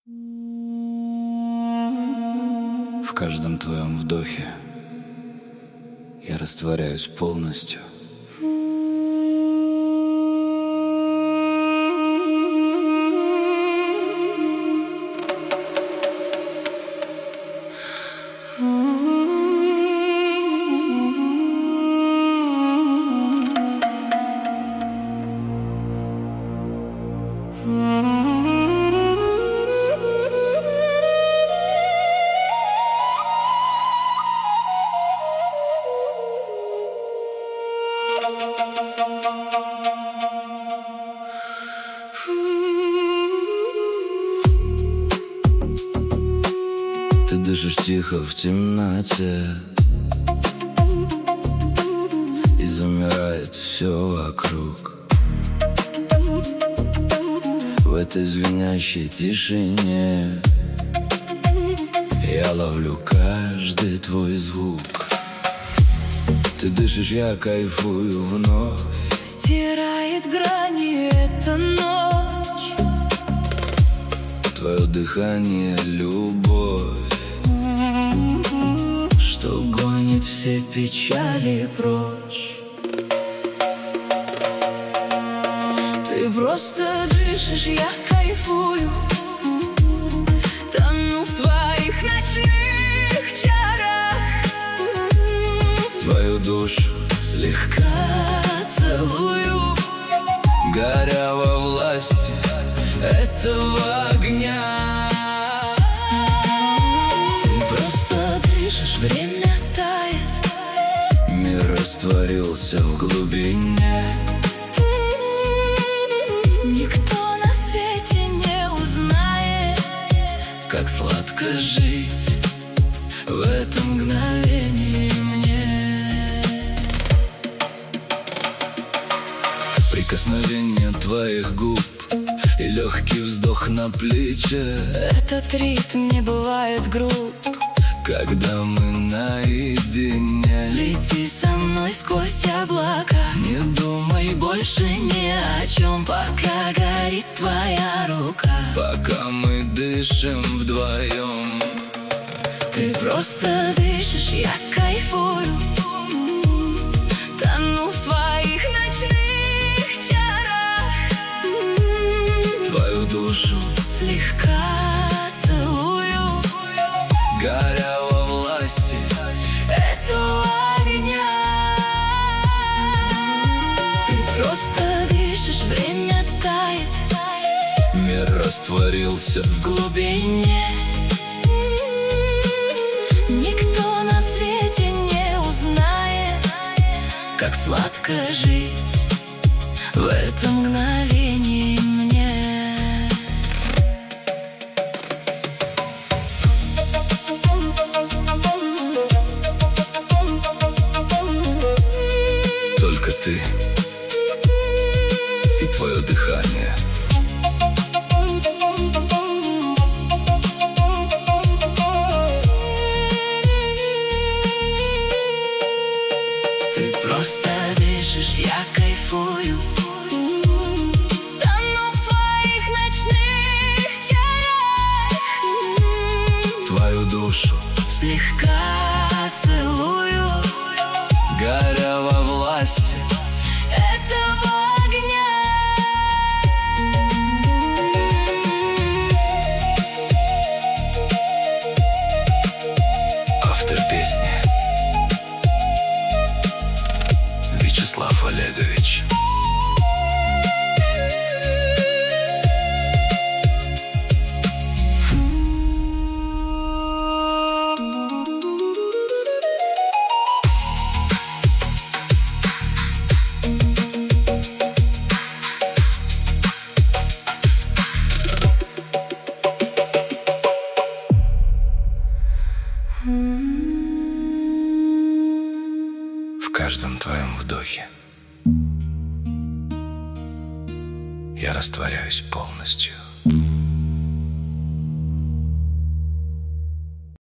В каждом твоем вдохе я растворяюсь полностью. Ты дышишь тихо в темноте, и замирает все вокруг. В этой звенящей тишине я ловлю каждый твой звук. Ты дышишь, я кайфую вновь. Стирает грани эта ночь. Твое дыхание — любовь, что гонит все печали прочь. Ты просто дышишь, я кайфую, тону в твоих ночных чарах. твою душу Слегка целую, горя во власти этого огня. Ты просто дышишь, время тает, мир растворился в глубине. никто на свете не узнает, Как сладко жить в этом мгновении мне. прикосновение твоих губ и легкий вздох на плече. Этот ритм не бывает груб. Когда мы наедине, Лети со мной сквозь облака, не думай больше больше ни о чем, пока горит твоя рука. пока мы дышим вдвоем. Ты просто дышишь, я кайфую, тону в твоих ночных чарах. Твою душу Слегка целую, горя во власти этого огня. Ты просто дышишь, время тает, мир растворился в в глубине. Никто на свете не узнает, как сладко жить в этом мгновении мне. только ты и твое дыхание. Ты просто дышишь, я кайфую, тону в твоих ночных чарах. Твою душу Слегка целую, горя во власти этого огня. автор песни Вячеслав Олегович. В каждом твоем вдохе я растворяюсь полностью.